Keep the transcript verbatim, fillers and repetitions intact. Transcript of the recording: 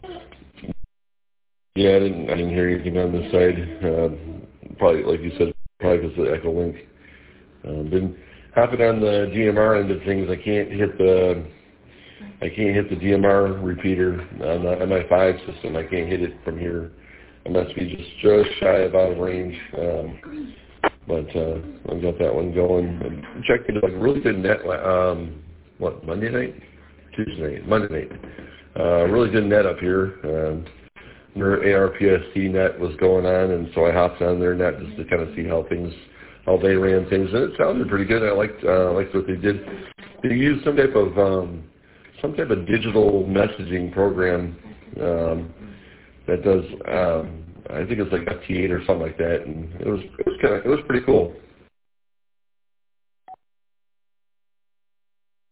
Yeah, I didn't, I didn't hear anything on this side. Uh, probably, like you said, probably because of the Echo Link. Uh, been hopping on the D M R end of things. I can't hit the, I can't hit the D M R repeater on, the, on my five system. I can't hit it from here. I must be just just shy of out of range. Um, but uh, I've got that one going. And checked it, like really good net. Um, what Monday night, Tuesday night, Monday night. Uh, really good net up here. Um, Their A R P S C net was going on, and so I hopped on their net just to kind of see how things, how they ran things, and it sounded pretty good. I liked, uh, liked what they did. They used some type of, um, some type of digital messaging program um, that does, um, I think it's like F T eight or something like that, and it was, it was kind of, it was pretty cool.